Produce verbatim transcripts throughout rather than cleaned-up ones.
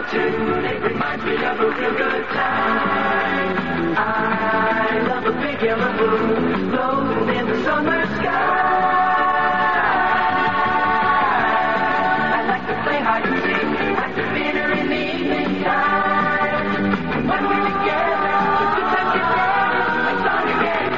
tune. It reminds me of a real good time. I love a big yellow moon floating in the summer sky. I like to play hide and seek after dinner in the evening time. When we're together, just a touch together, like Sonic and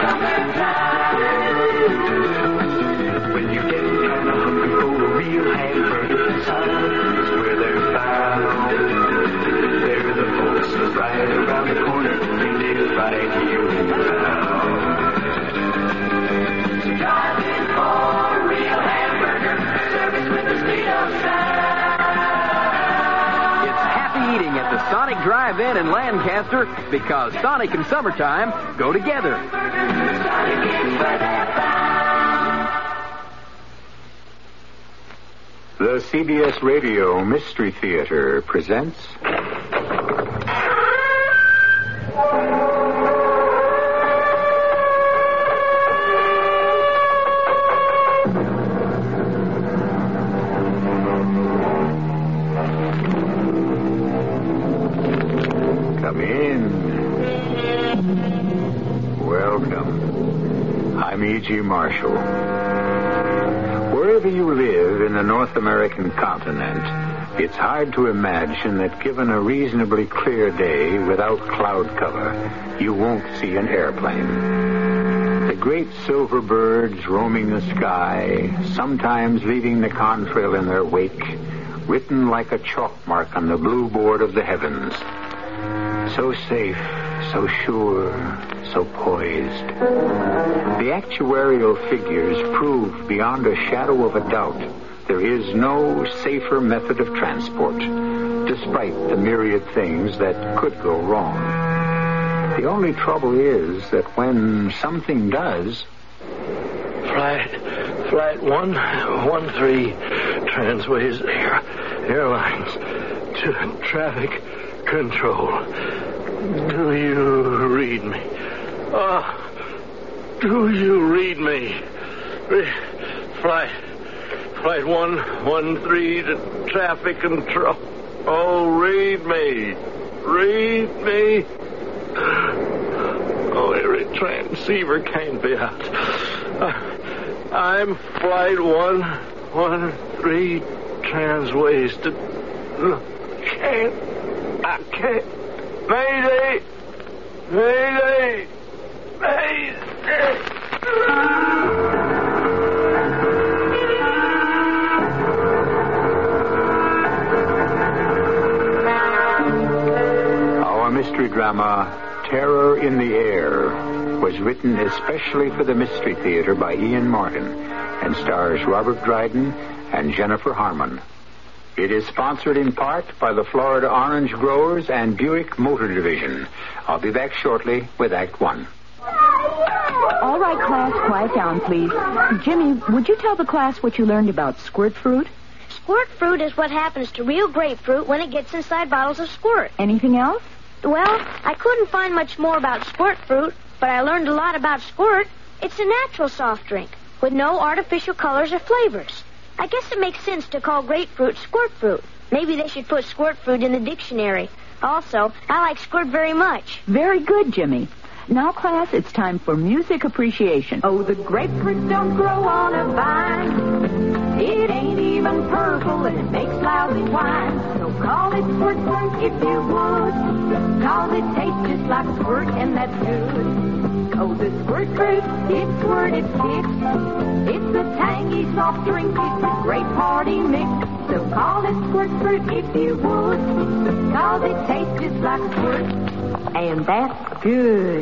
summertime. When you get kind of hungry for a real hamburger, sun's where they're found. They're the folks right around the corner. They live right here in town. So drive in for a real hamburger, service with the speed of sound. It's happy eating at the Sonic Drive-In in Lancaster because Sonic and summertime go together. Sonic is where they're found. The C B S Radio Mystery Theater presents... Come in. Welcome. I'm E G. Marshall. Wherever you live in the North American continent, it's hard to imagine that given a reasonably clear day without cloud cover, you won't see an airplane. The great silver birds roaming the sky, sometimes leaving the contrail in their wake, written like a chalk mark on the blue board of the heavens. So safe, so sure, so poised. The actuarial figures prove beyond a shadow of a doubt there is no safer method of transport, despite the myriad things that could go wrong. The only trouble is that when something does... Flight, flight one, one three, Transways Air, Airlines, to traffic control. Do you read me? Oh, do you read me? Re- flight, flight one, one three to traffic control. Oh, read me, read me. Oh, every transceiver can't be out. Uh, I'm flight one, one three, Transways to. Can't, I can't. Mayday! Mayday! Mayday! Our mystery drama, Terror in the Air, was written especially for the Mystery Theater by Ian Martin and stars Robert Dryden and Jennifer Harmon. It is sponsored in part by the Florida Orange Growers and Buick Motor Division. I'll be back shortly with Act One. All right, class, quiet down, please. Jimmy, would you tell the class what you learned about squirt fruit? Squirt fruit is what happens to real grapefruit when it gets inside bottles of squirt. Anything else? Well, I couldn't find much more about squirt fruit, but I learned a lot about squirt. It's a natural soft drink with no artificial colors or flavors. I guess it makes sense to call grapefruit squirt fruit. Maybe they should put squirt fruit in the dictionary. Also, I like squirt very much. Very good, Jimmy. Now, class, it's time for music appreciation. Oh, the grapefruit don't grow on a vine. It ain't even purple, and it makes lousy wine. So call it squirt fruit if you would. Cause it tastes just like squirt, and that's good. Oh, the squirt fruit, it's squirt, it's kick. It's a tangy soft drink, it's a great party mix. So call it squirt fruit if you would. Cause it tastes just like squirt, and that's good.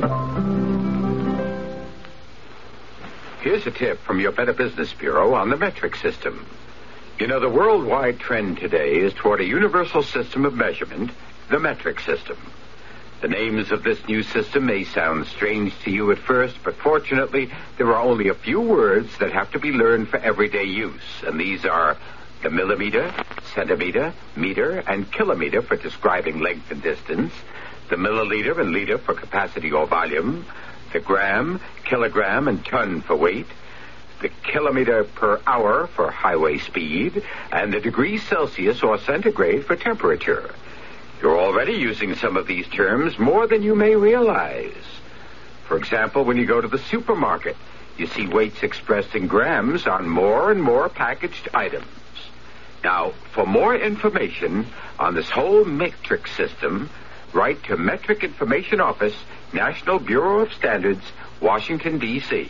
Here's a tip from your Better Business Bureau on the metric system. You know, the worldwide trend today is toward a universal system of measurement, the metric system. The names of this new system may sound strange to you at first, but fortunately, there are only a few words that have to be learned for everyday use, and these are the millimeter, centimeter, meter, and kilometer for describing length and distance, the milliliter and liter for capacity or volume, the gram, kilogram, and ton for weight, the kilometer per hour for highway speed, and the degrees Celsius or centigrade for temperature. You're already using some of these terms more than you may realize. For example, when you go to the supermarket, you see weights expressed in grams on more and more packaged items. Now, for more information on this whole metric system, write to Metric Information Office, National Bureau of Standards, Washington, D C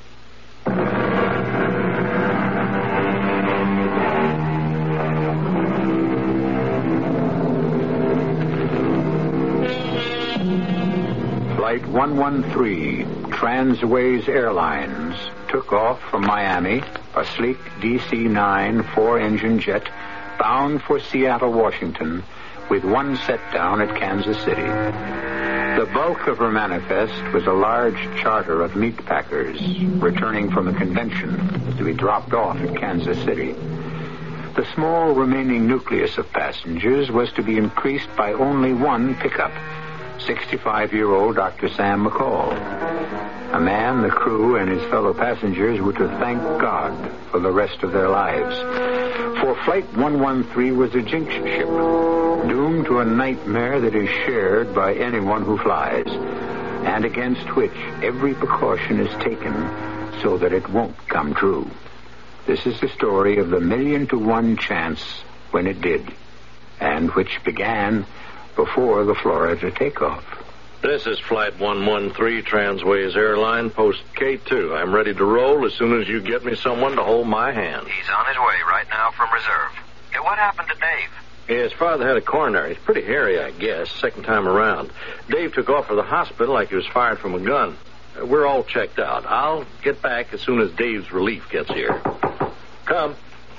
Flight one one three, Transways Airlines, took off from Miami, a sleek D C nine four-engine jet bound for Seattle, Washington, with one set down at Kansas City. The bulk of her manifest was a large charter of meat packers returning from a convention to be dropped off at Kansas City. The small remaining nucleus of passengers was to be increased by only one pickup, sixty-five-year-old Doctor Sam McCall. A man, the crew, and his fellow passengers were to thank God for the rest of their lives. For Flight one one three was a jinx ship, doomed to a nightmare that is shared by anyone who flies, and against which every precaution is taken so that it won't come true. This is the story of the million to one chance when it did, and which began before the Florida takeoff. This is Flight one one three, Transways Airline, Post K two. I'm ready to roll as soon as you get me someone to hold my hand. He's on his way right now from reserve. Hey, what happened to Dave? Yeah, his father had a coronary. He's pretty hairy, I guess, second time around. Dave took off for the hospital like he was fired from a gun. We're all checked out. I'll get back as soon as Dave's relief gets here. Come.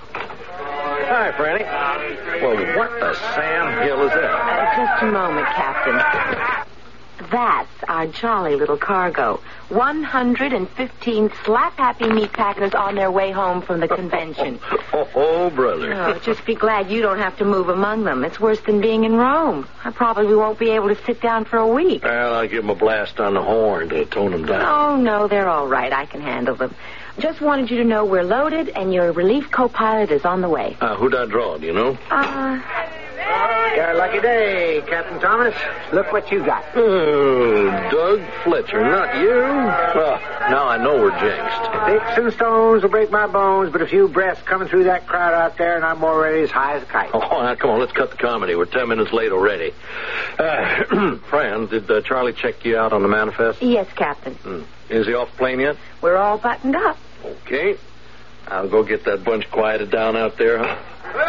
Hi, Franny. Well, what the Sam Hill is that? Uh, just a moment, Captain. That's our jolly little cargo. one hundred fifteen slap-happy meat packers on their way home from the convention. Oh, oh, brother. Oh, just be glad you don't have to move among them. It's worse than being in Rome. I probably won't be able to sit down for a week. Well, I'll give them a blast on the horn to tone them down. Oh, no, they're all right. I can handle them. Just wanted you to know we're loaded and your relief co-pilot is on the way. Uh, who'd I draw, do you know? Uh... Got a lucky day, Captain Thomas. Look what you got. Oh, Doug Fletcher, not you. Well, now I know we're jinxed. Sticks and stones will break my bones, but a few breaths coming through that crowd out there, and I'm already as high as a kite. Oh, now, come on, let's cut the comedy. We're ten minutes late already. Uh, Fran, did uh, Charlie check you out on the manifest? Yes, Captain. Hmm. Is he off the plane yet? We're all buttoned up. Okay. I'll go get that bunch quieted down out there, huh?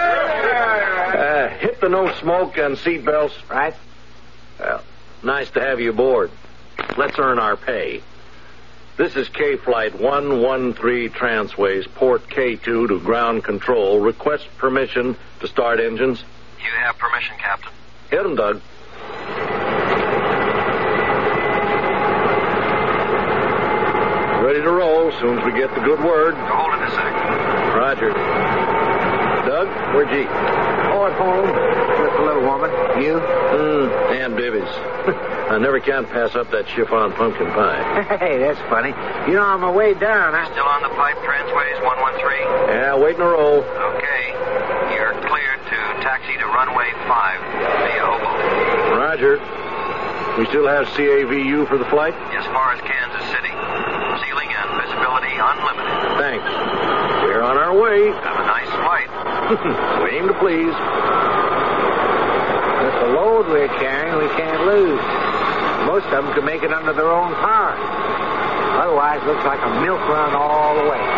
Uh, hit the no smoke and seat belts. Right. Well, nice to have you aboard. Let's earn our pay. This is K Flight one one three Transways, Port K two to ground control. Request permission to start engines. You have permission, Captain. Hit 'em, Doug. Ready to roll as soon as we get the good word. Hold it a sec. Roger. Doug, where'd you? Oh, at home with the little woman. You? Mm, and Bibbies. I never can pass up that chiffon pumpkin pie. Hey, that's funny. You know, on my way down, I... Still on the pipe, Transways one one three? Yeah, waiting to roll. Okay. You're cleared to taxi to runway five via Hobo. Roger. We still have C A V U for the flight? As far as Kansas City. Ceiling and visibility unlimited. Thanks. We're on our way. Have a nice flight. We aim to please. With the load we're carrying, we can't lose. Most of them could make it under their own power. Otherwise, it looks like a milk run all the way.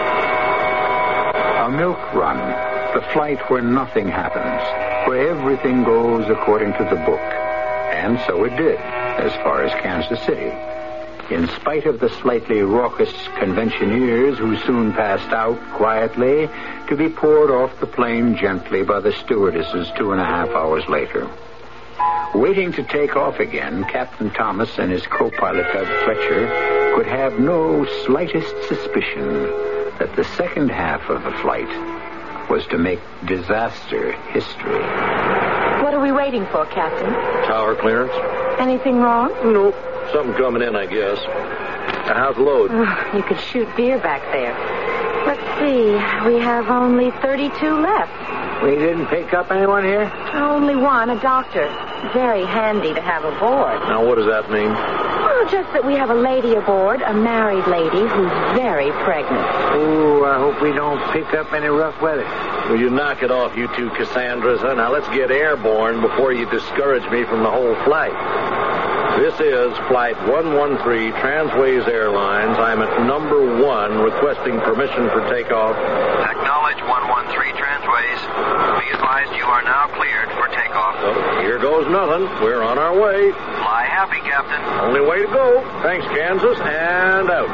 A milk run. The flight where nothing happens, where everything goes according to the book. And so it did, as far as Kansas City. In spite of the slightly raucous conventioneers who soon passed out quietly to be poured off the plane gently by the stewardesses two and a half hours later. Waiting to take off again, Captain Thomas and his co-pilot Doug Fletcher could have no slightest suspicion that the second half of the flight was to make disaster history. What are we waiting for, Captain? Tower clearance? Anything wrong? Nope. Something coming in, I guess. How's the load? Oh, you could shoot beer back there. Let's see. We have only thirty-two left. We didn't pick up anyone here? Only one, a doctor. Very handy to have aboard. Now, what does that mean? Well, just that we have a lady aboard, a married lady who's very pregnant. Ooh, I hope we don't pick up any rough weather. Will you knock it off, you two Cassandras? Huh? Now, let's get airborne before you discourage me from the whole flight. This is Flight one one three, Transways Airlines. I'm at number one, requesting permission for takeoff. Acknowledge one one three Transways. Be advised you are now cleared for takeoff. So, here goes nothing. We're on our way. Fly happy, Captain. Only way to go. Thanks, Kansas, and out.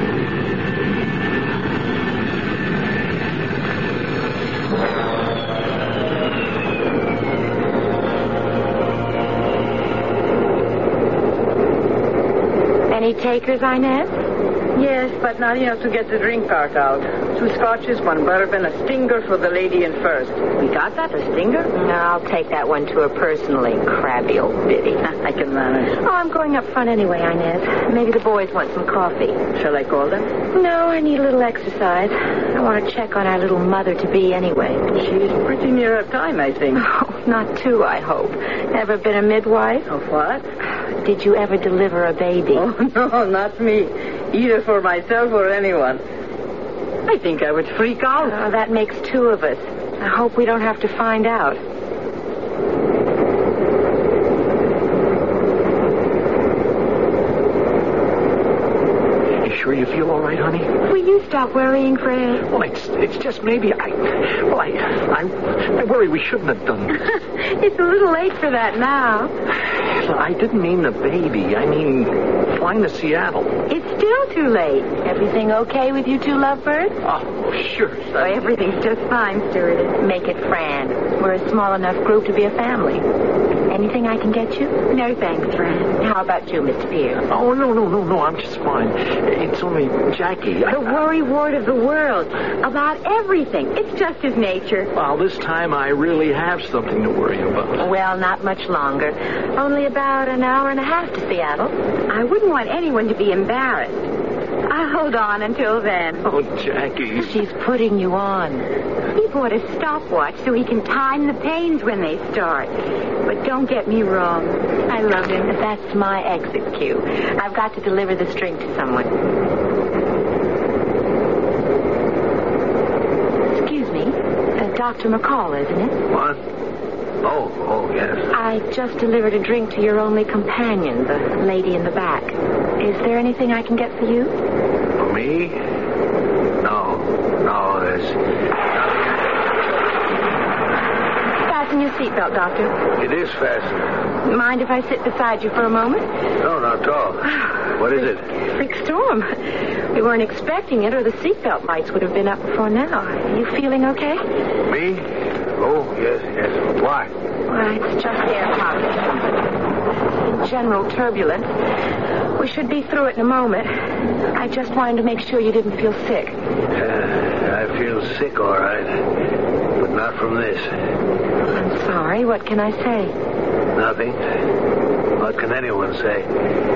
Any takers, Inez? Yes, but not enough to get the drink cart out. Two scotches, one bourbon, a stinger for the lady in first. We got that, a stinger? No, I'll take that one to her personally, crabby old biddy. I can manage. Oh, I'm going up front anyway, Inez. Maybe the boys want some coffee. Shall I call them? No, I need a little exercise. I want to check on our little mother-to-be anyway. She's pretty near her time, I think. Oh, not too, I hope. Ever been a midwife? Of what? Did you ever deliver a baby? Oh, no, not me. Either for myself or anyone. I think I would freak out. Oh, that makes two of us. I hope we don't have to find out. You sure you feel all right, honey? Will you stop worrying, Fred? Well, it's it's just maybe I... Well, I, I, I worry we shouldn't have done this. It's a little late for that now. I didn't mean the baby. I mean flying to Seattle. It's still too late. Everything okay with you two lovebirds? Oh, sure. Oh, everything's just fine, stewardess. Make it Fran. We're a small enough group to be a family. Anything I can get you? No, thanks, Fran. How about you, Mister Pierce? Oh, no, no, no, no. I'm just fine. It's only Jackie. The I, worry wart of the world. About everything. It's just his nature. Well, this time I really have something to worry about. Well, not much longer. Only about an hour and a half to Seattle. I wouldn't want anyone to be embarrassed. I'll hold on until then. Oh, Jackie. She's putting you on. He bought a stopwatch so he can time the pains when they start. But don't get me wrong. I love him. That's my exit cue. I've got to deliver this drink to someone. Excuse me. Uh, Doctor McCall, isn't it? What? Oh, oh, yes. I just delivered a drink to your only companion, the lady in the back. Is there anything I can get for you? For me? No. No, there's... Fasten your seatbelt, Doctor. It is fastened. Mind if I sit beside you for a moment? No, not at all. What is it? Freak storm. We weren't expecting it, or the seatbelt lights would have been up before now. Are you feeling okay? Me? Oh, yes, yes. Why? Well, it's just air pockets. In general turbulence. We should be through it in a moment. I just wanted to make sure you didn't feel sick. Uh, I feel sick, all right. But not from this. I'm sorry. What can I say? Nothing. What can anyone say?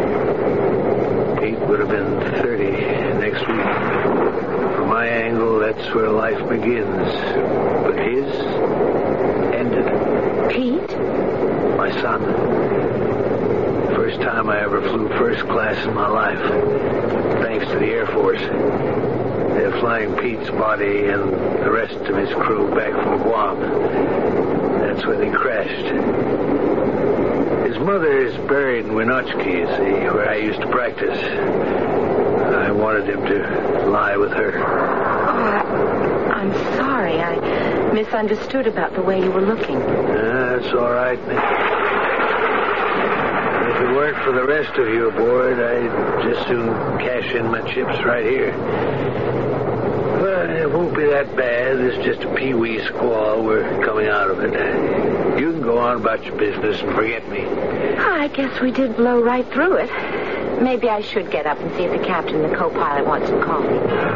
Pete would have been thirty next week. From my angle, that's where life begins. But his ended. Pete? My son. First time I ever flew first class in my life. Thanks to the Air Force. They're flying Pete's body and the rest of his crew back from Guam. That's when he crashed. His mother is buried in Winoochka, you see, where I used to practice. I wanted him to lie with her. Oh, I, I'm sorry. I misunderstood about the way you were looking. Uh, that's all right. If it weren't for the rest of you aboard, I'd just soon cash in my chips right here. But it won't be that bad. It's just a pee-wee squall. We're coming out of it. You can go on about your business and forget me. I guess we did blow right through it. Maybe I should get up and see if the captain and the co-pilot want some coffee.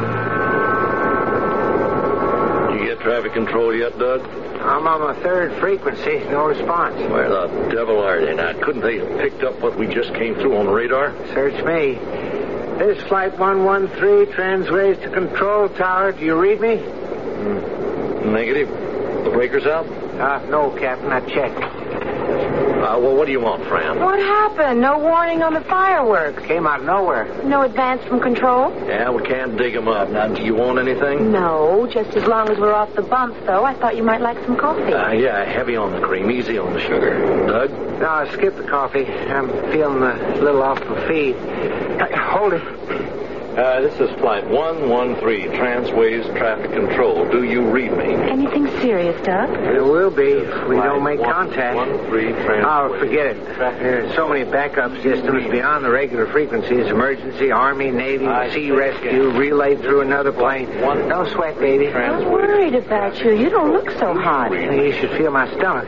You get traffic control yet, Doug? I'm on my third frequency. No response. Where the devil are they now? Couldn't they have picked up what we just came through on the radar? Search me. This Flight one one three, Transways to Control Tower. Do you read me? Mm. Negative. The breakers out? Uh, no, Captain. I checked. Uh, well, what do you want, Fran? What happened? No warning on the fireworks. Came out of nowhere. No advance from control? Yeah, we can't dig them up. Now, do you want anything? No, just as long as we're off the bumps, though. I thought you might like some coffee. Uh, yeah, heavy on the cream, easy on the sugar. Doug? No, skip the coffee. I'm feeling a little off the feed. Uh, hold it. Uh, this is Flight one one three, Transways Traffic Control. Do you read me? Anything serious, Doug? It will be if we don't make contact. one three, Transways. Oh, forget it. There are so many backup systems beyond the regular frequencies. Emergency, Army, Navy, Sea Rescue, relayed through another plane. Don't sweat, baby. I'm worried about you. You don't look so hot. You should feel my stomach.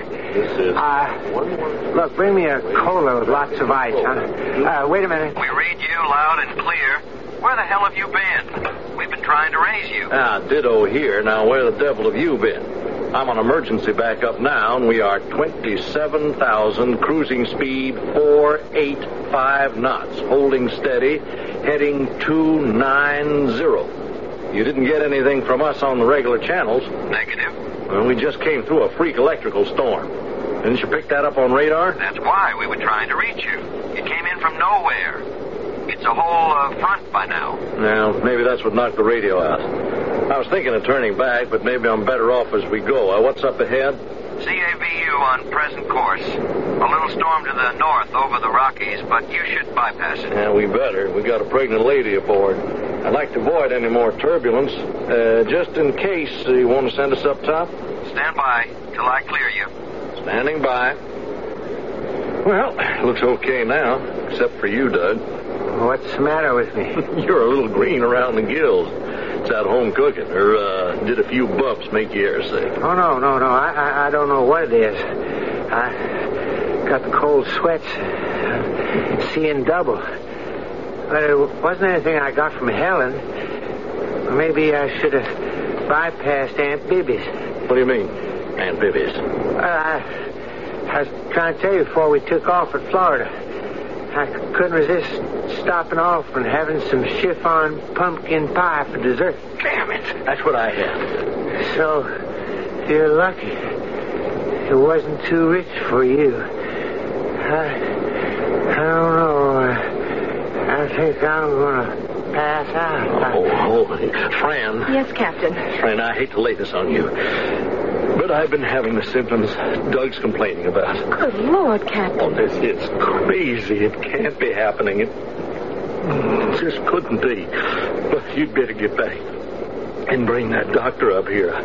Uh, look, bring me a cola with lots of ice, huh? Uh, wait a minute. We read you loud and clear. Where the hell have you been? We've been trying to raise you. Ah, ditto here. Now, where the devil have you been? I'm on emergency backup now, and we are twenty-seven thousand, cruising speed four eight five knots, holding steady, heading two nine zero. You didn't get anything from us on the regular channels. Negative. Well, we just came through a freak electrical storm. Didn't you pick that up on radar? That's why we were trying to reach you. You came in from nowhere. It's a whole uh, front by now. Now, maybe that's what knocked the radio out. I was thinking of turning back, but maybe I'm better off as we go. Uh, what's up ahead? C A V U on present course. A little storm to the north over the Rockies, but you should bypass it. Yeah, we better. We got a pregnant lady aboard. I'd like to avoid any more turbulence. Uh, just in case, uh, you want to send us up top? Stand by till I clear you. Standing by. Well, looks okay now, except for you, Doug. What's the matter with me? You're a little green around the gills. It's at home cooking, or uh, did a few bumps make your hair sick? Oh, no, no, no. I, I, I don't know what it is. I got the cold sweats, uh, seeing double. But it wasn't anything I got from Helen. Maybe I should have bypassed Aunt Bibby's. What do you mean, Aunt Bibby's? Uh, I, I was trying to tell you before we took off at Florida. I couldn't resist stopping off and having some chiffon pumpkin pie for dessert. Damn it! That's what I had. So, you're lucky. It wasn't too rich for you. I, I don't know. I think I'm going to pass out. Oh, oh, Fran. Yes, Captain. Fran, I hate to lay this on you, but I've been having the symptoms Doug's complaining about. Good Lord, Captain. Oh, this is crazy. It can't be happening. It just couldn't be. But you'd better get back and bring that doctor up here.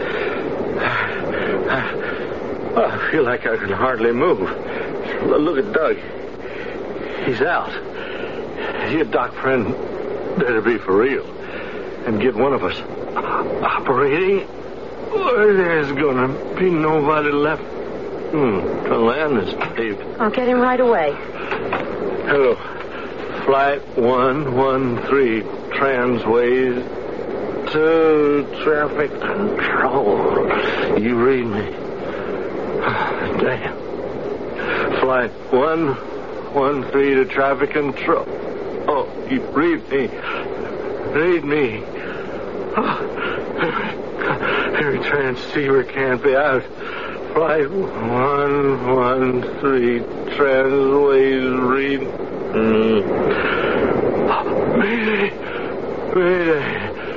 I, I feel like I can hardly move. Look at Doug. He's out. Your doc friend better be for real and get one of us operating. Or there's gonna be nobody left. Hmm, the land is paved. I'll get him right away. Hello. Flight one one three, Transways to traffic control. You read me. Damn. Flight one one three to traffic control. Oh, you read me. Read me. Oh. Every transceiver can't be out. Flight one one three, Transways read. Mm. Mayday! Mayday!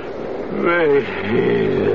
Mayday!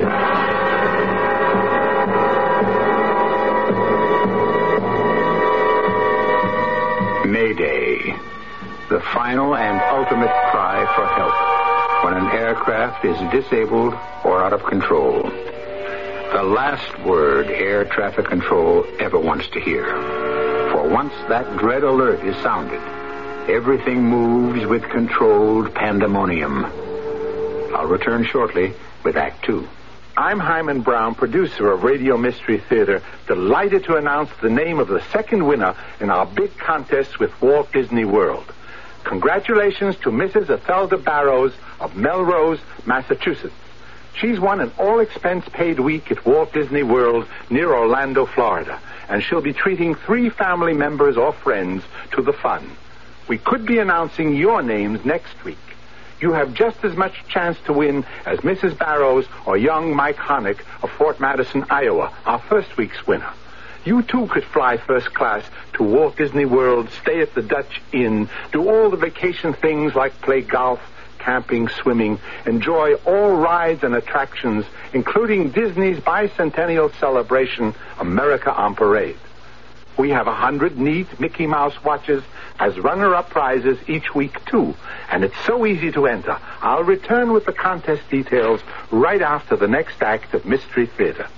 Mayday. The final and ultimate cry for help when an aircraft is disabled or out of control. The last word air traffic control ever wants to hear. For once that dread alert is sounded, everything moves with controlled pandemonium. I'll return shortly with Act Two. I'm Hyman Brown, producer of Radio Mystery Theater, delighted to announce the name of the second winner in our big contest with Walt Disney World. Congratulations to Missus Ethelda Barrows of Melrose, Massachusetts. She's won an all-expense-paid week at Walt Disney World near Orlando, Florida, and she'll be treating three family members or friends to the fun. We could be announcing your names next week. you have just as much chance to win as Missus Barrows or young Mike Honick of Fort Madison, Iowa, our first week's winner. You, too, could fly first class to Walt Disney World, stay at the Dutch Inn, do all the vacation things like play golf, camping, swimming, enjoy all rides and attractions, including Disney's bicentennial celebration, America on Parade. We have a hundred neat Mickey Mouse watches as runner-up prizes each week, too. And it's so easy to enter. I'll return with the contest details right after the next act of Mystery Theater.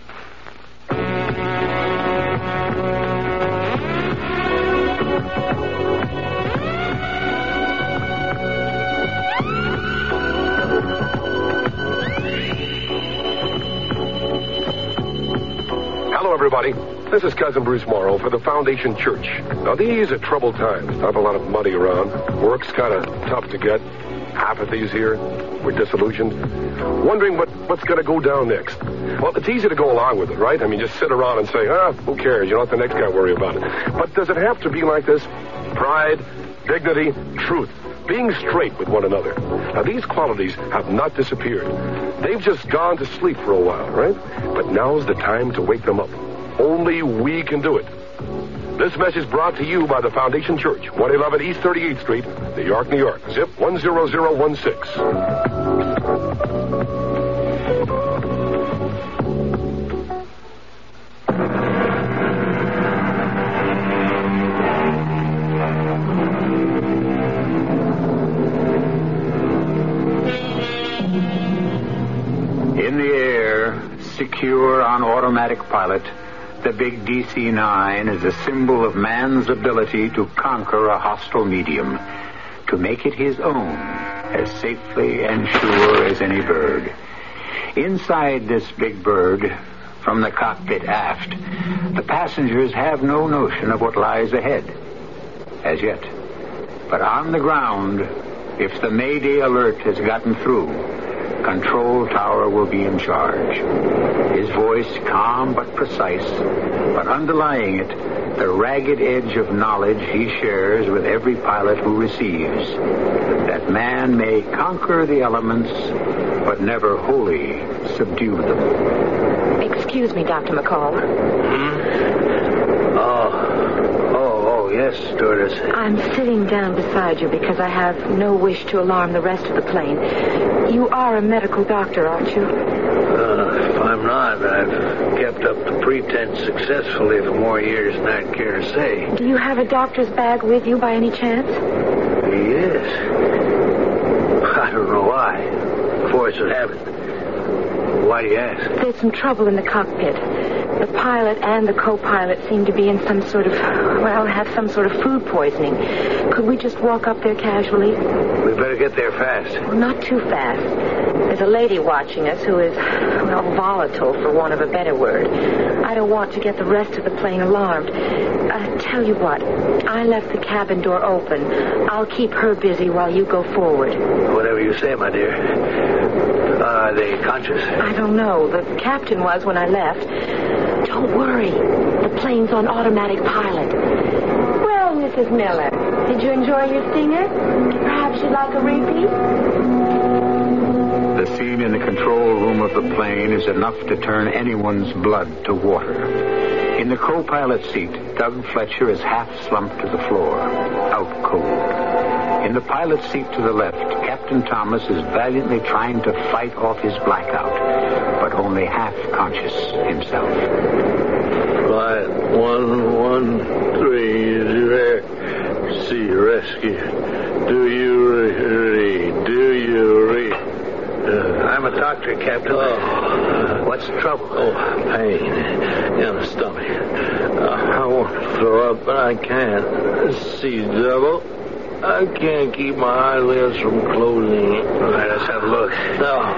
Hello, everybody. This is Cousin Bruce Morrow for the Foundation Church. Now, these are troubled times. Not a lot of money around. Work's kind of tough to get. Apathy's here. We're disillusioned. Wondering what, what's going to go down next. Well, it's easy to go along with it, right? I mean, just sit around and say, ah, who cares? You don't let the next guy worry about it. But does it have to be like this? Pride, dignity, truth. Being straight with one another. Now, these qualities have not disappeared. They've just gone to sleep for a while, right? But now's the time to wake them up. Only we can do it. This message brought to you by the Foundation Church, one eleven East thirty-eighth Street, New York, New York. Zip one zero zero one six. In the air, secure on automatic pilot, the big D C nine is a symbol of man's ability to conquer a hostile medium, to make it his own as safely and sure as any bird. Inside this big bird, from the cockpit aft, the passengers have no notion of what lies ahead, as yet. But on the ground, if the Mayday alert has gotten through, Control Tower will be in charge. His voice calm but precise, but underlying it, the ragged edge of knowledge he shares with every pilot who receives, that man may conquer the elements, but never wholly subdue them. Excuse me, Doctor McCall. Hmm? Oh, oh, oh, yes, stewardess. I'm sitting down beside you because I have no wish to alarm the rest of the plane. You are a medical doctor, aren't you? Uh, if I'm not, I've kept up the pretense successfully for more years than I'd care to say. Do you have a doctor's bag with you by any chance? Yes. I don't know why. Force of habit. Why do you ask? There's some trouble in the cockpit. The pilot and the co-pilot seem to be in some sort of, well, have some sort of food poisoning. Could we just walk up there casually? We better get there fast. Well, not too fast. There's a lady watching us who is, well, volatile, for want of a better word. I don't want to get the rest of the plane alarmed. Uh, tell you what, I left the cabin door open. I'll keep her busy while you go forward. Whatever you say, my dear. Uh, are they conscious? I don't know. The captain was when I left. Don't worry. The plane's on automatic pilot. Well, Missus Miller, did you enjoy your stinger? Perhaps you'd like a repeat? The scene in the control room of the plane is enough to turn anyone's blood to water. In the co-pilot seat, Doug Fletcher is half slumped to the floor, out cold. In the pilot seat to the left, Captain Thomas is valiantly trying to fight off his blackout, but only half conscious himself. Flight one one three zero. See rescue. Do you read? Do you read? Uh, I'm a doctor, Captain. Oh. What's the trouble? Oh, pain in the stomach. Uh, I want to throw up, but I can't. See double. I can't keep my eyelids from closing. All right, let's have a look. No.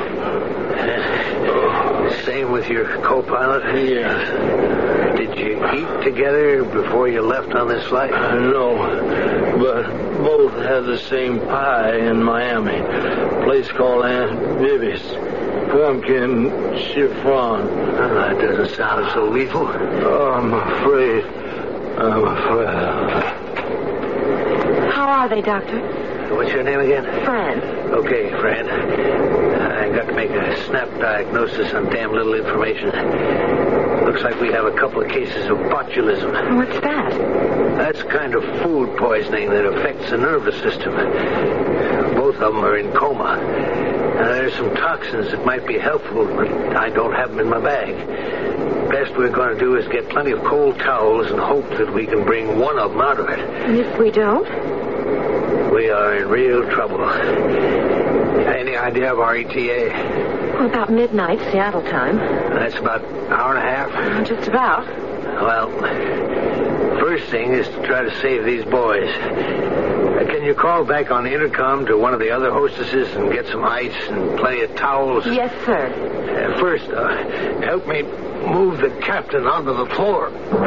Oh. Same with your co-pilot? Yes. Did you eat together before you left on this flight? I know, but both had the same pie in Miami. A place called Aunt Bibby's. Pumpkin chiffon. Oh, that doesn't sound so lethal. Oh, I'm afraid. I'm afraid. How are they, Doctor? What's your name again? Fran. Okay, Fran. I got to make a snap diagnosis on damn little information. Looks like we have a couple of cases of botulism. What's that? That's kind of food poisoning that affects the nervous system. Both of them are in coma. Now, there's some toxins that might be helpful, but I don't have them in my bag. Best we're going to do is get plenty of cold towels and hope that we can bring one of them out of it. And if we don't? We are in real trouble. Any idea of our E T A? Well, about midnight, Seattle time. That's about an hour and a half? Just about. Well, first thing is to try to save these boys. Uh, can you call back on the intercom to one of the other hostesses and get some ice and plenty of towels? Yes, sir. Uh, first, uh, help me move the captain onto the floor.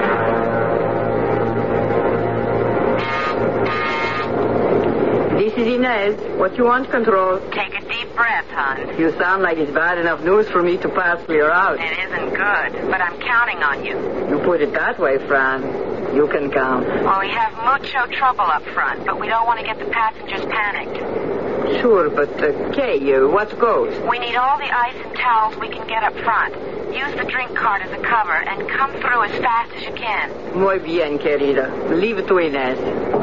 This is Inez. What you want, Control? Take a deep breath, hon. You sound like it's bad enough news for me to pass clear out. It isn't good, but I'm counting on you. You put it that way, Fran. You can count. Well, we have mucho trouble up front, but we don't want to get the passengers panicked. Sure, but, uh, Kay, uh, what goes? We need all the ice and towels we can get up front. Use the drink cart as a cover and come through as fast as you can. Muy bien, querida. Leave it to Inez.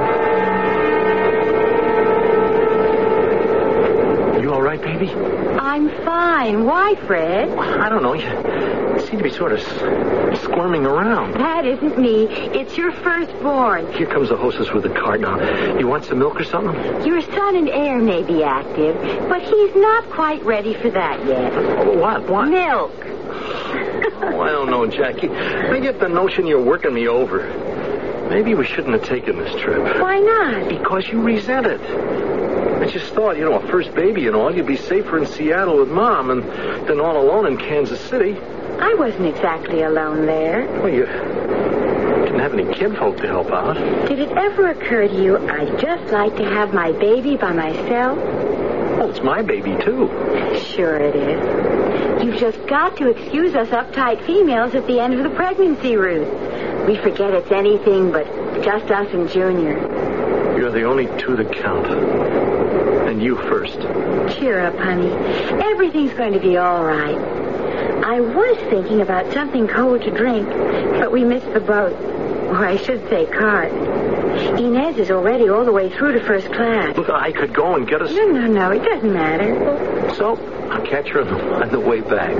You all right, baby? I'm fine. Why, Fred? I don't know. You seem to be sort of squirming around. That isn't me. It's your firstborn. Here comes the hostess with the cart now. You want some milk or something? Your son and heir may be active, but he's not quite ready for that yet. Oh, what? What? Milk. Oh, I don't know, Jackie. I get the notion you're working me over. Maybe we shouldn't have taken this trip. Why not? Because you resent it. I just thought, you know, a first baby and all, you'd be safer in Seattle with Mom and than all alone in Kansas City. I wasn't exactly alone there. Well, you didn't have any kinfolk to help out. Did it ever occur to you I'd just like to have my baby by myself? Oh, it's my baby, too. Sure it is. You've just got to excuse us uptight females at the end of the pregnancy route. We forget it's anything but just us and Junior. You're the only two that count. And you first. Cheer up, honey. Everything's going to be all right. I was thinking about something cold to drink, but we missed the boat. Or I should say cart. Inez is already all the way through to first class. Look, I could go and get us... No, no, no. It doesn't matter. So, I'll catch her on the, on the way back.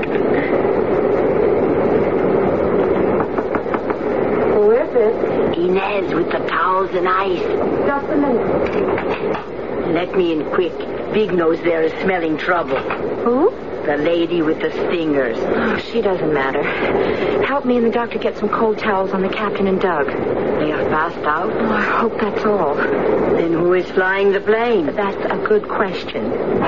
Who is it? Inez with the towels and ice. Just a minute. Let me in quick. Big Nose there is smelling trouble. Who? The lady with the stingers. Oh, she doesn't matter. Help me and the doctor get some cold towels on the captain and Doug. They are passed out? Oh, I hope that's all. Then who is flying the plane? That's a good question.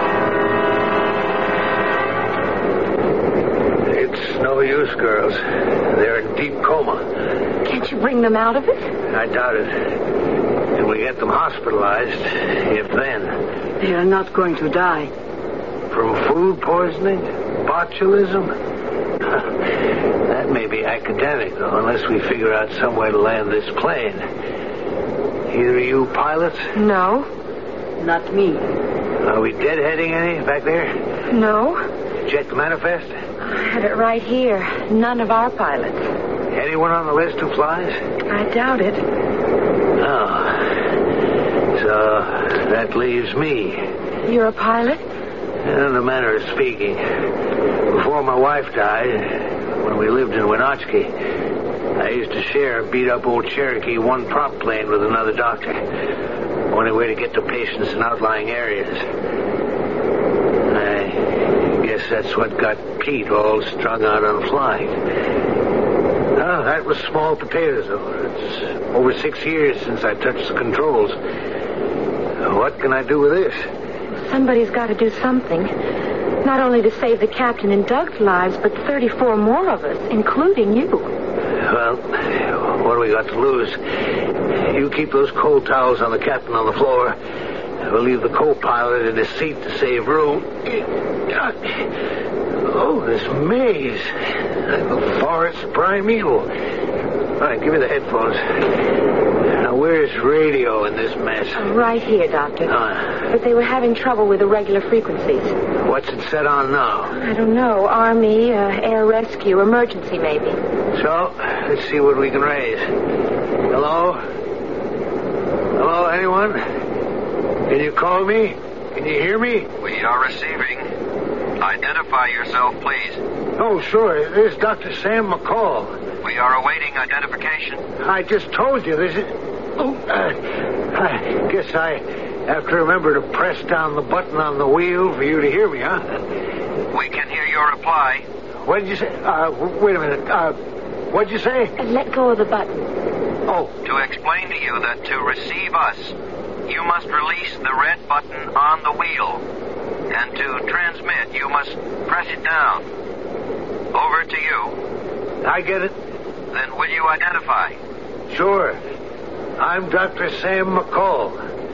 It's no use, girls. They're in deep coma. Can't you bring them out of it? I doubt it. If we get them hospitalized, if then. They are not going to die. From food poisoning? Botulism? That may be academic, though, unless we figure out some way to land this plane. Either of you pilots? No, not me. Are we deadheading any back there? No. Check the manifest? I had it right here. None of our pilots. Anyone on the list who flies? I doubt it. Oh. So that leaves me. You're a pilot? In a manner of speaking. Before my wife died, when we lived in Wenatchee, I used to share a beat-up old Cherokee one prop plane with another doctor. Only way to get to patients in outlying areas. I guess that's what got Pete all strung out on flying. Oh, that was small potatoes, though. It's over six years since I touched the controls. What can I do with this? Somebody's got to do something. Not only to save the captain and Doug's lives, but thirty-four more of us, including you. Well, what do we got to lose? You keep those cold towels on the captain on the floor. We'll leave the co-pilot in his seat to save room. Oh, this maze. Like the forest primeval. All right, give me the headphones. Now, Now, where's radio in this mess? Right here, Doctor. Uh, but they were having trouble with the regular frequencies. What's it set on now? I don't know. Army, uh, air rescue, emergency, maybe. So, let's see what we can raise. Hello? Hello, anyone? Can you call me? Can you hear me? We are receiving. Identify yourself, please. Oh, sure. This is Doctor Sam McCall. We are awaiting identification. I just told you this is... Oh, uh, I guess I have to remember to press down the button on the wheel for you to hear me, huh? We can hear your reply. What did you say? Uh, wait a minute. Uh, what did you say? Uh, let go of the button. Oh. To explain to you that to receive us, you must release the red button on the wheel. And to transmit, you must press it down. Over to you. I get it. Then will you identify? Sure. I'm Doctor Sam McCall.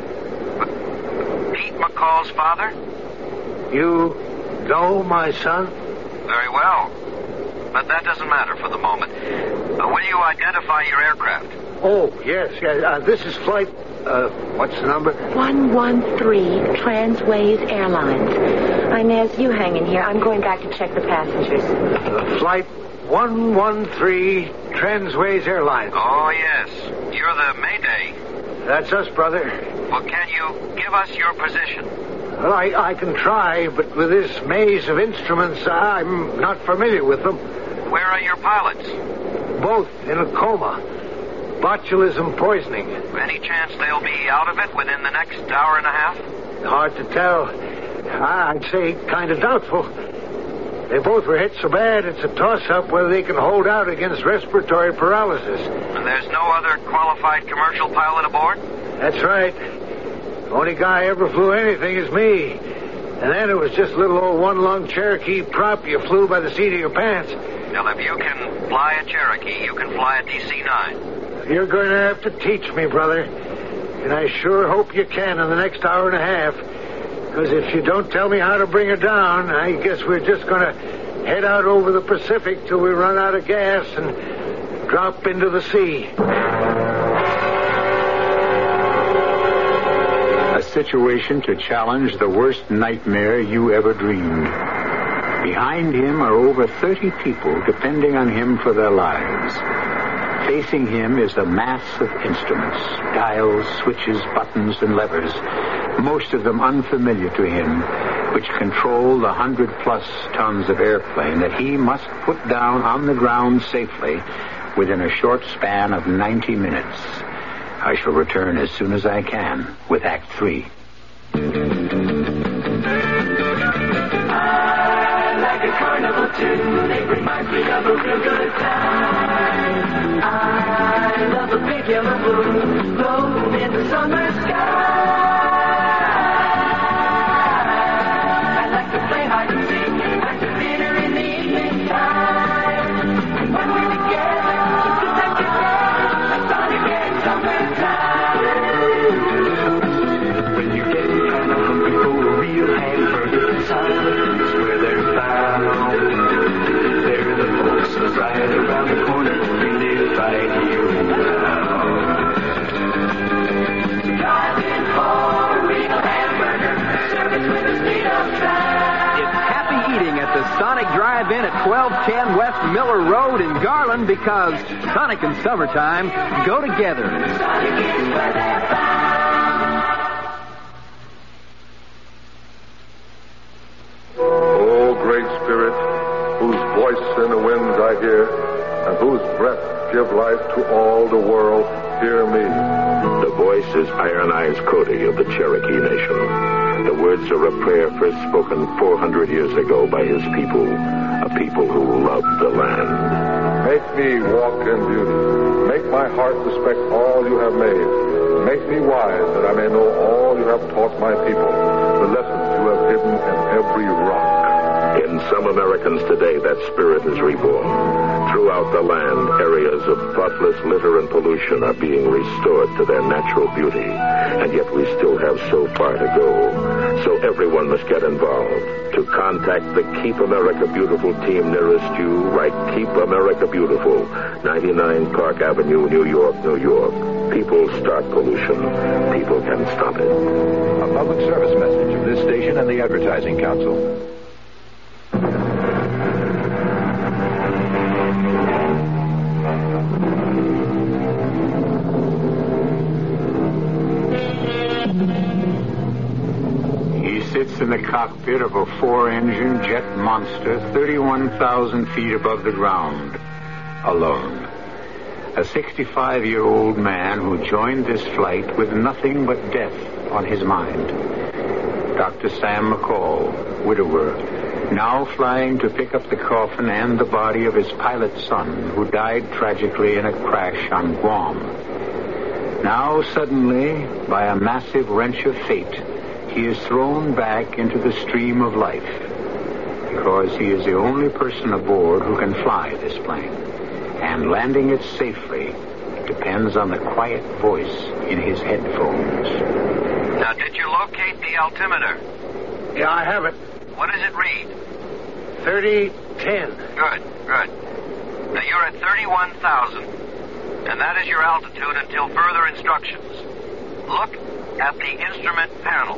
Pete McCall's father? You know my son? Very well. But that doesn't matter for the moment. Uh, will you identify your aircraft? Oh, yes. yes. Uh, this is flight... Uh, what's the number? one one three Transways Airlines. Inez, you hang in here. I'm going back to check the passengers. Uh, flight one one three Transways Airlines. Oh, yes. You're the Mayday. That's us, brother. Well, can you give us your position? Well, I, I can try, but with this maze of instruments, I'm not familiar with them. Where are your pilots? Both in a coma. Botulism poisoning. Any chance they'll be out of it within the next hour and a half? Hard to tell. I'd say kind of doubtful. They both were hit so bad it's a toss-up whether they can hold out against respiratory paralysis. And there's no other qualified commercial pilot aboard? That's right. The only guy ever flew anything is me. And then it was just a little old one-lung Cherokee prop you flew by the seat of your pants. Well, if you can fly a Cherokee, you can fly a D C nine. You're going to have to teach me, brother. And I sure hope you can in the next hour and a half. Because if you don't tell me how to bring her down, I guess we're just going to head out over the Pacific till we run out of gas and drop into the sea. A situation to challenge the worst nightmare you ever dreamed. Behind him are over thirty people depending on him for their lives. Facing him is a mass of instruments, dials, switches, buttons, and levers, most of them unfamiliar to him, which control the hundred-plus tons of airplane that he must put down on the ground safely within a short span of ninety minutes. I shall return as soon as I can with Act Three. Carnival tune, it reminds me of a real good time. I love a big yellow moon, glowing in the summer sky. I like to play hide and seek, after dinner in the evening time. And when we're together, it feels like together, a sonic and summertime. When you get kinda hungry for a real hamburger, silence where they're found. They're the folks that ride around the corner. We live right here now. Driving for a real hamburger, service with the speed of sound. It's happy eating at the Sonic Drive-In at twelve ten West Miller Road in Garland because Sonic and summertime go together. Sonic is where they're found. Great Spirit, whose voice in the winds I hear, and whose breath give life to all the world, hear me. The voice is Iron Eyes Cody of the Cherokee Nation. The words are a prayer first spoken four hundred years ago by his people, a people who loved the land. Make me walk in beauty. Make my heart respect all you have made. Make me wise that I may know all you have taught my people, the lessons you have hidden in every rock. In some Americans today, that spirit is reborn. Throughout the land, areas of thoughtless litter and pollution are being restored to their natural beauty. And yet we still have so far to go. So everyone must get involved. To contact the Keep America Beautiful team nearest you, write Keep America Beautiful, ninety-nine Park Avenue, New York, New York. people start pollution, people can stop it. A public service message of this station and the Advertising Council. Sits in the cockpit of a four-engine jet monster thirty-one thousand feet above the ground, alone. A sixty-five-year-old man who joined this flight with nothing but death on his mind. Doctor Sam McCall, widower, now flying to pick up the coffin and the body of his pilot son who died tragically in a crash on Guam. Now, suddenly, by a massive wrench of fate, he is thrown back into the stream of life because he is the only person aboard who can fly this plane. And landing it safely depends on the quiet voice in his headphones. Now, did you locate the altimeter? Yeah, I have it. What does it read? thirty ten. Good, good. Now, you're at thirty-one thousand, and that is your altitude until further instructions. Look at the instrument panel.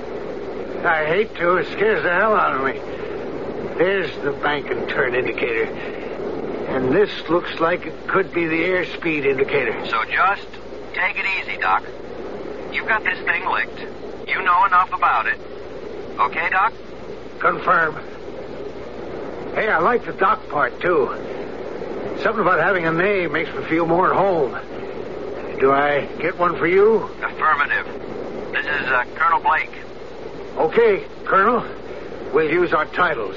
I hate to. It scares the hell out of me. There's the bank and turn indicator. And this looks like it could be the airspeed indicator. So just take it easy, Doc. You've got this thing licked. You know enough about it. Okay, Doc? Confirm. Hey, I like the Doc part, too. Something about having a name makes me feel more at home. Do I get one for you? Affirmative. This is uh, Colonel Blake. Okay, Colonel. We'll use our titles.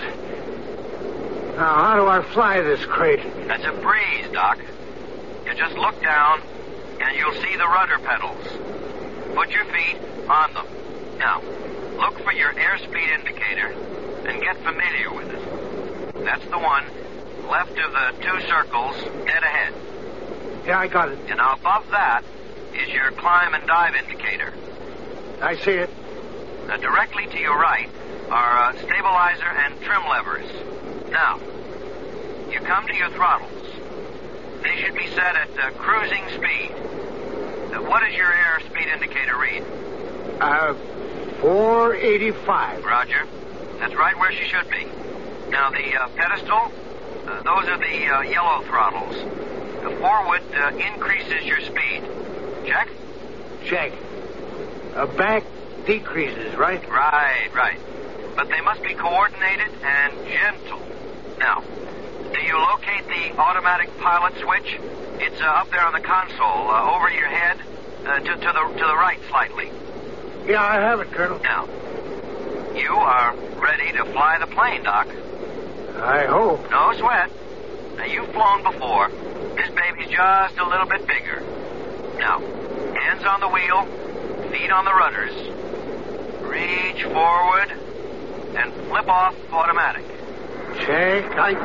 Now, how do I fly this crate? That's a breeze, Doc. You just look down, and you'll see the rudder pedals. Put your feet on them. Now, look for your airspeed indicator and get familiar with it. That's the one left of the two circles dead ahead. Yeah, I got it. And now above that is your climb and dive indicator. I see it. Now, directly to your right are uh, stabilizer and trim levers. Now, you come to your throttles. They should be set at uh, cruising speed. Uh, what does your airspeed indicator read? Uh, four eighty-five. Roger. That's right where she should be. Now, the uh, pedestal, uh, those are the uh, yellow throttles. The forward uh, increases your speed. Check? Check. A back decreases, right? Right, right. But they must be coordinated and gentle. Now, do you locate the automatic pilot switch? It's uh, up there on the console, uh, over your head, uh, to, to the to the right slightly. Yeah, I have it, Colonel. Now, you are ready to fly the plane, Doc. I hope. No sweat. Now, you've flown before. This baby's just a little bit bigger. Now, hands on the wheel, feet on the rudders. Reach forward and flip off automatic. Check. I...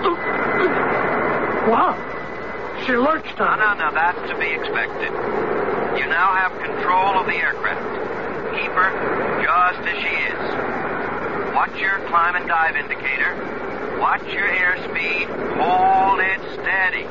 Wow. She lurched on No, no, no, that's to be expected. You now have control of the aircraft. Keep her just as she is. Watch your climb and dive indicator. Watch your airspeed. Hold it steady.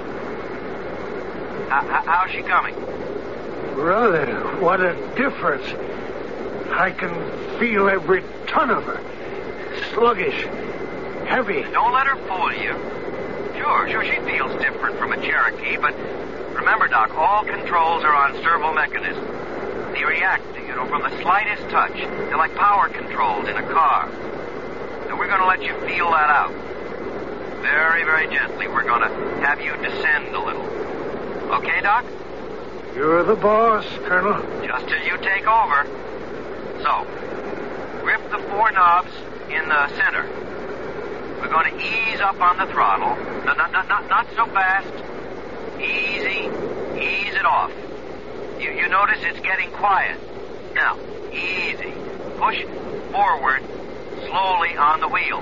H- how's she coming? Brother, what a difference. I can feel every ton of her. Sluggish. Heavy. Don't let her fool you. Sure, sure, she feels different from a Cherokee, but remember, Doc, all controls are on servo mechanism. They react, you know, from the slightest touch. They're like power controls in a car. And we're going to let you feel that out. Very, very gently, we're going to have you descend a little. Okay, Doc? You're the boss, Colonel. Just till you take over. So, grip the four knobs in the center. We're going to ease up on the throttle. No, not, not, not, not so fast. Easy. Ease it off. You, you notice it's getting quiet. Now, easy. Push forward slowly on the wheel.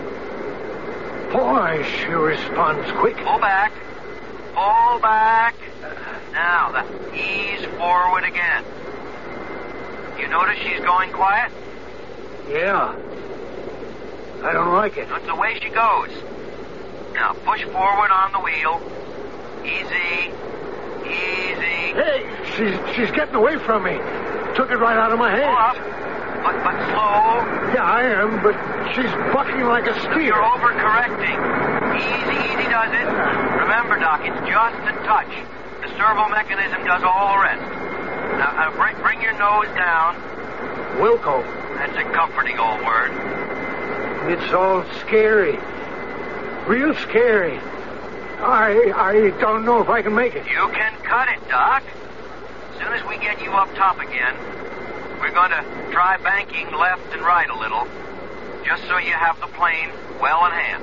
Boy, she responds quick. Pull back. Pull back. Now, that. Ease forward again. You notice she's going quiet? Yeah. I don't like it. That's the way she goes. Now, push forward on the wheel. Easy. Easy. Hey, she's she's getting away from me. Took it right out of my hand. Up. But, but slow. Yeah, I am, but she's bucking like a steer. You're overcorrecting. Easy, easy does it. Remember, Doc, it's just a touch. The servo mechanism does all the rest. Now, now bring, bring your nose down. Wilco. That's a comforting old word. It's all scary. Real scary. I I don't know if I can make it. You can cut it, Doc. As soon as we get you up top again, we're going to try banking left and right a little, just so you have the plane well in hand.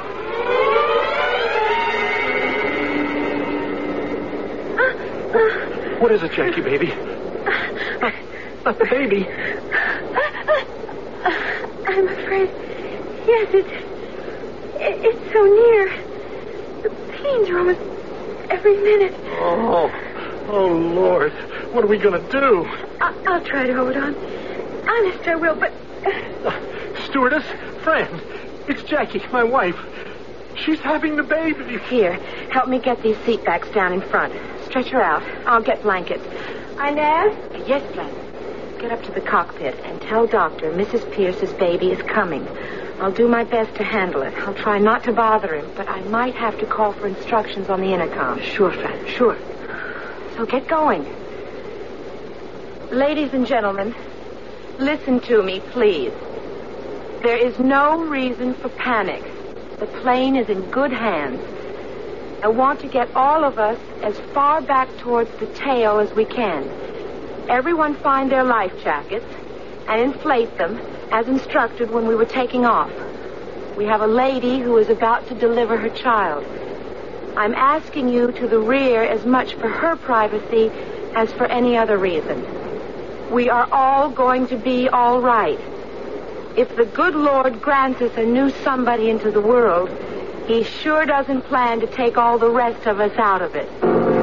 What is it, Jackie, baby? Not, not the baby. I'm afraid. Yes, it's. It, it's so near. The pains are almost every minute. Oh, oh, Lord. What are we going to do? I, I'll try to hold on. Honest, I will, but. Uh, stewardess, friend, it's Jackie, my wife. She's having the baby. Here, help me get these seat backs down in front. Stretch her out. I'll get blankets. Inez? Yes, Glenn. Get up to the cockpit and tell Doctor Missus Pierce's baby is coming. I'll do my best to handle it. I'll try not to bother him, but I might have to call for instructions on the intercom. Sure, Fran, sure. So get going. Ladies and gentlemen, listen to me, please. There is no reason for panic. The plane is in good hands. I want to get all of us as far back towards the tail as we can. Everyone find their life jackets and inflate them as instructed when we were taking off. We have a lady who is about to deliver her child. I'm asking you to the rear as much for her privacy as for any other reason. We are all going to be all right. If the good Lord grants us a new somebody into the world, he sure doesn't plan to take all the rest of us out of it.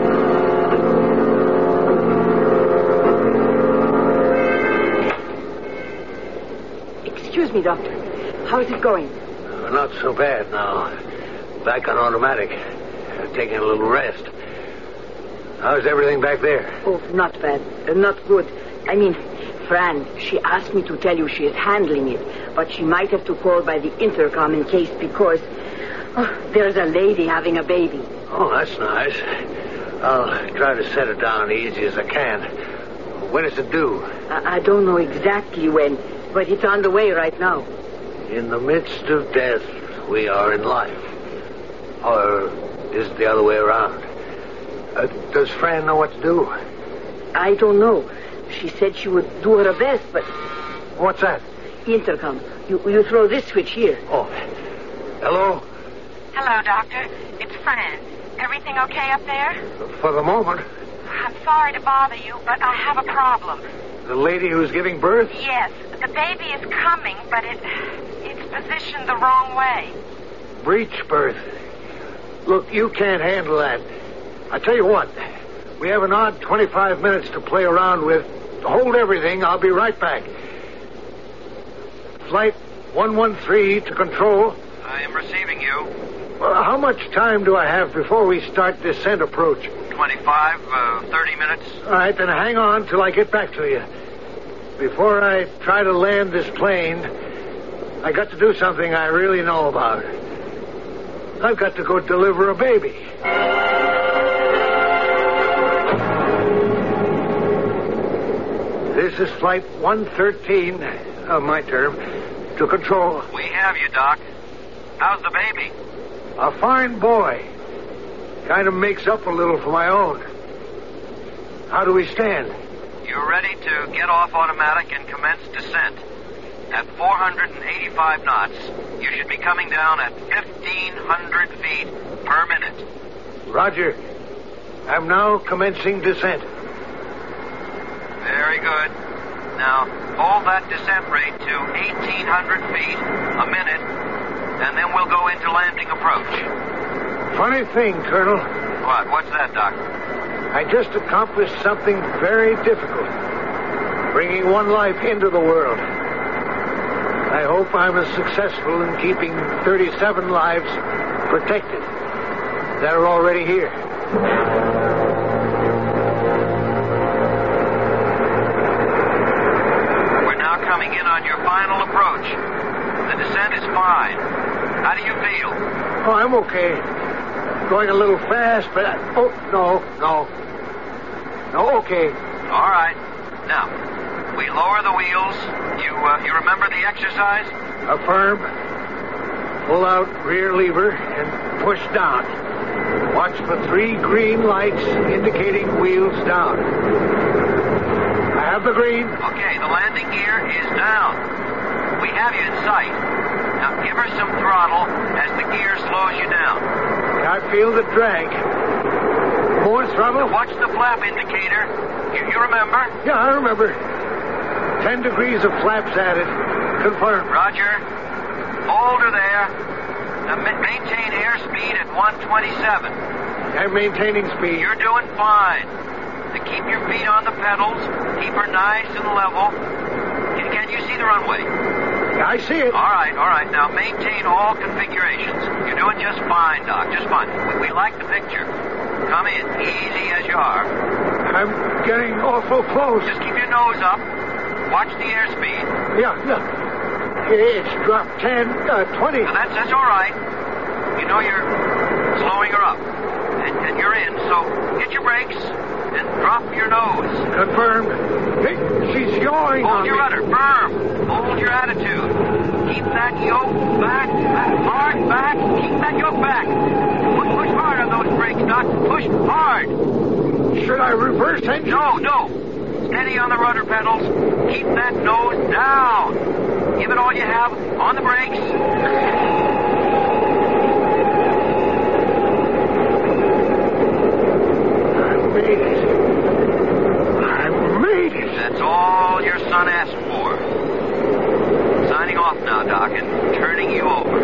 Excuse me, Doctor. How is it going? Uh, not so bad now. Back on automatic. Uh, taking a little rest. How's everything back there? Oh, not bad. Uh, not good. I mean, Fran, she asked me to tell you she is handling it, but she might have to call by the intercom in case because oh, there's a lady having a baby. Oh, that's nice. I'll try to set it down easy as I can. When is it due? I, I don't know exactly when, but it's on the way right now. In the midst of death, we are in life. Or is it the other way around? Uh, does Fran know what to do? I don't know. She said she would do her best, but... What's that? Intercom. You, you throw this switch here. Oh. Hello? Hello, Doctor. It's Fran. Everything okay up there? For the moment. I'm sorry to bother you, but I have a problem. The lady who's giving birth? Yes. The baby is coming, but it it's positioned the wrong way. Breech birth. Look, you can't handle that. I tell you what. We have an odd twenty-five minutes to play around with. Hold everything. I'll be right back. Flight one one three to control. I am receiving you. Well, how much time do I have before we start descent approach? twenty-five, uh, thirty minutes. All right, then hang on till I get back to you. Before I try to land this plane, I got to do something I really know about. I've got to go deliver a baby. This is flight one thirteen, uh, my term, to control. We have you, Doc. How's the baby? A fine boy. Kind of makes up a little for my own. How do we stand? You're ready to get off automatic and commence descent. At four hundred eighty-five knots, you should be coming down at fifteen hundred feet per minute. Roger. I'm now commencing descent. Very good. Now, hold that descent rate to eighteen hundred feet a minute, and then we'll go into landing approach. Funny thing, Colonel. What? What's that, Doc? I just accomplished something very difficult. Bringing one life into the world. I hope I'm as successful in keeping thirty-seven lives protected that are already here. coming in on your final approach. The descent is fine. How do you feel? Oh, I'm okay. Going a little fast, but... I, oh, no, no. No, okay. All right. Now, we lower the wheels. You, uh, you remember the exercise? Affirm. Pull out rear lever and push down. Watch for three green lights indicating wheels down. I have the green. Okay, the landing gear is down. We have you in sight. Now give her some throttle as the gear slows you down. I feel the drag. More throttle. Now watch the flap indicator. You, you remember? Yeah, I remember. Ten degrees of flaps added. Confirmed. Roger. Hold her there. Now ma- maintain airspeed at one twenty-seven. I'm maintaining speed. You're doing fine. Now keep your feet on the pedals. Keep her nice and level. Can, can you see the runway? I see it. All right, all right. Now maintain all configurations. You're doing just fine, Doc. Just fine. We, we like the picture. Come in, easy as you are. I'm getting awful close. Just keep your nose up. Watch the airspeed. Yeah, yeah. It's dropped ten, uh, twenty. Now that's, that's all right. You know you're slowing her up. And, and you're in, so hit your brakes and drop your nose. Confirmed. Hey, she's yawing Hold on your me. rudder firm. Hold your attitude. Keep that yoke back, back, hard back. Keep that yoke back. Push, push hard on those brakes, Doc. Push hard. Should I reverse engine? No, no. Steady on the rudder pedals. Keep that nose down. Give it all you have on the brakes. I made it. I made it. That's all your son asked for. Signing off now, Doc, and turning you over.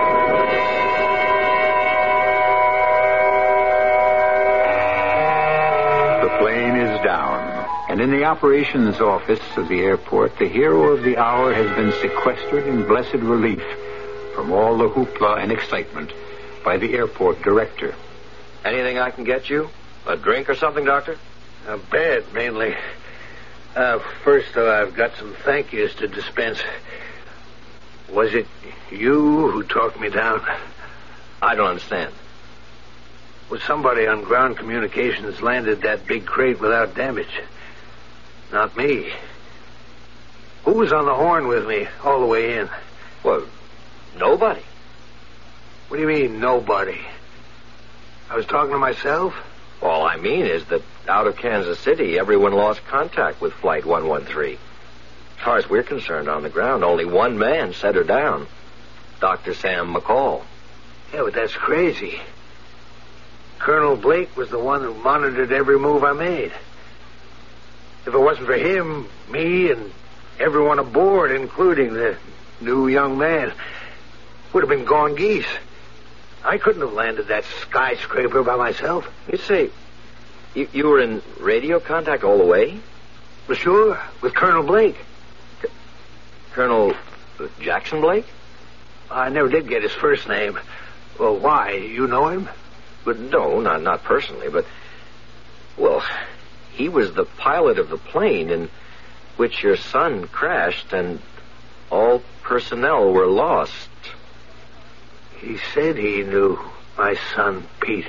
The plane is down. And in the operations office of the airport, the hero of the hour has been sequestered in blessed relief from all the hoopla and excitement by the airport director. Anything I can get you? A drink or something, Doctor? A bed, mainly. Uh, first, though, I've got some thank yous to dispense. Was it you who talked me down? I don't understand. Well, somebody on ground communications landed that big crate without damage. Not me. Who was on the horn with me all the way in? Well, nobody. What do you mean, nobody? I was talking to myself? All I mean is that out of Kansas City, everyone lost contact with Flight one one three. As far as we're concerned on the ground, only one man set her down. Doctor Sam McCall. Yeah, but that's crazy. Colonel Blake was the one who monitored every move I made. If it wasn't for him, me and everyone aboard, including the new young man, would have been gone geese. I couldn't have landed that skyscraper by myself. You say, you, you were in radio contact all the way? Well, sure, with Colonel Blake. C- Colonel Jackson Blake? I never did get his first name. Well, why? You know him? But no, not not personally, but, well, he was the pilot of the plane in which your son crashed and all personnel were lost. He said he knew my son, Pete.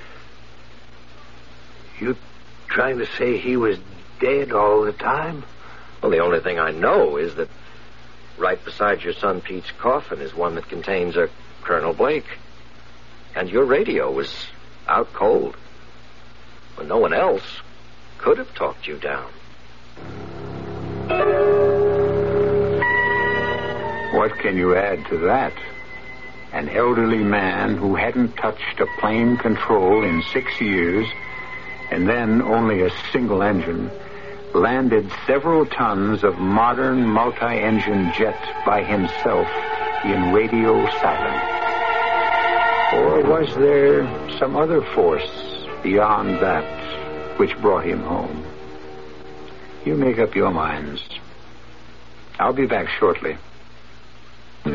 You trying to say he was dead all the time? Well, the only thing I know is that right beside your son Pete's coffin is one that contains a Colonel Blake. And your radio was out cold. When no one else could have talked you down. What can you add to that? An elderly man who hadn't touched a plane control in six years, and then only a single engine, landed several tons of modern multi-engine jet by himself in radio silence. Or was there some other force beyond that which brought him home? You make up your minds. I'll be back shortly. I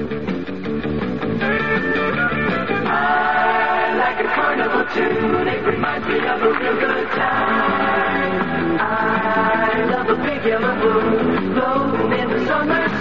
like a carnival tune. It reminds me of a real good time. I love a big yellow moon floating in the summer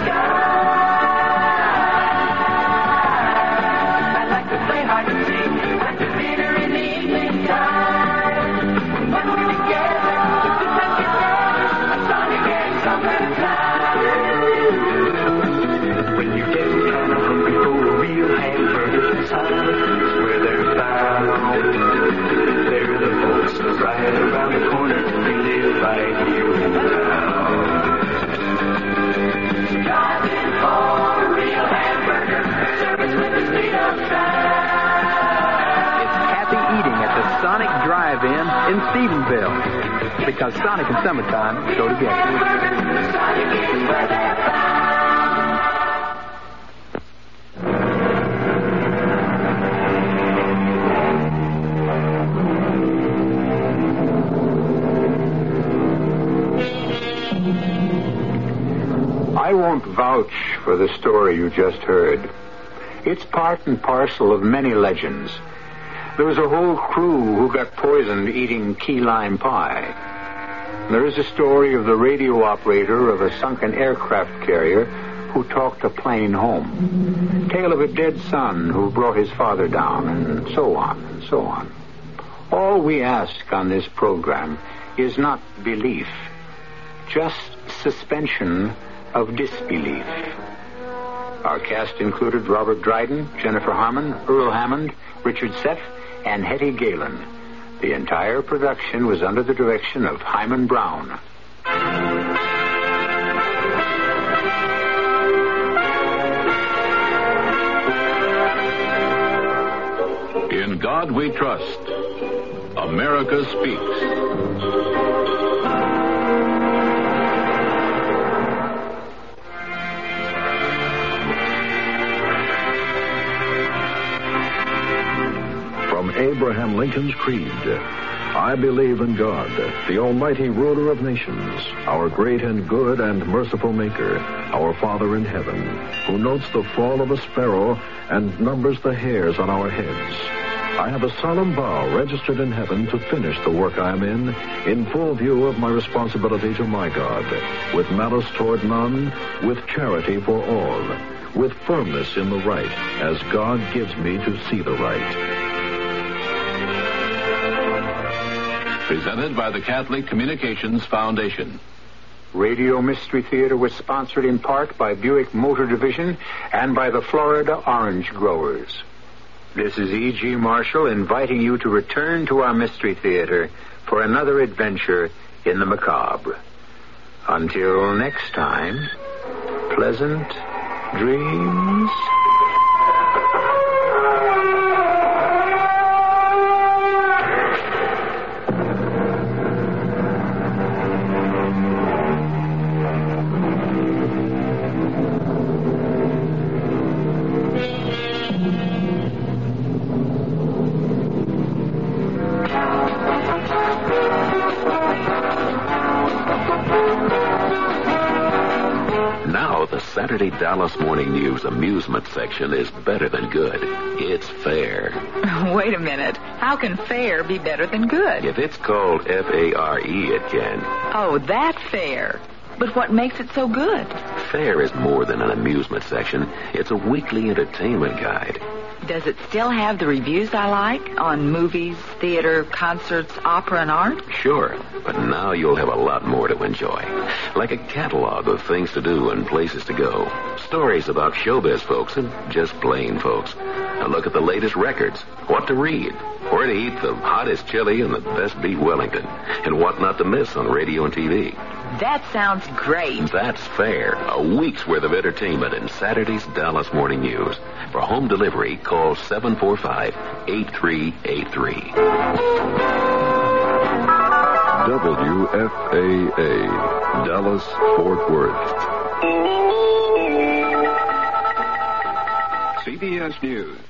Drive-In in Stevensville. Because Sonic and Summertime go together. I won't vouch for the story you just heard. It's part and parcel of many legends. There was a whole crew who got poisoned eating key lime pie. There is a story of the radio operator of a sunken aircraft carrier who talked a plane home. Tale of a dead son who brought his father down, and so on and so on. All we ask on this program is not belief, just suspension of disbelief. Our cast included Robert Dryden, Jennifer Harmon, Earl Hammond, Richard Seff, and Hetty Galen. The entire production was under the direction of Hyman Brown. In God We Trust, America Speaks. Abraham Lincoln's Creed. I believe in God, the almighty ruler of nations, our great and good and merciful Maker, our Father in heaven, who notes the fall of a sparrow and numbers the hairs on our heads. I have a solemn vow registered in heaven to finish the work I am in, in full view of my responsibility to my God, with malice toward none, with charity for all, with firmness in the right, as God gives me to see the right. Presented by the Catholic Communications Foundation. Radio Mystery Theater was sponsored in part by Buick Motor Division and by the Florida Orange Growers. This is E G. Marshall inviting you to return to our Mystery Theater for another adventure in the macabre. Until next time, pleasant dreams. Saturday Dallas Morning News amusement section is better than good. It's fair. Wait a minute. How can fair be better than good? If it's called F A R E, it can. Oh, that's fair. But what makes it so good? Fair is more than an amusement section. It's a weekly entertainment guide. Does it still have the reviews I like on movies, theater, concerts, opera, and art? Sure, but now you'll have a lot more to enjoy. Like a catalog of things to do and places to go. Stories about showbiz folks and just plain folks. A look at the latest records, what to read, where to eat the hottest chili and the best beef Wellington, and what not to miss on radio and T V. That sounds great. That's fair. A week's worth of entertainment in Saturday's Dallas Morning News. For home delivery, call seven four five, eight three eight three. W F A A, Dallas, Fort Worth. C B S News.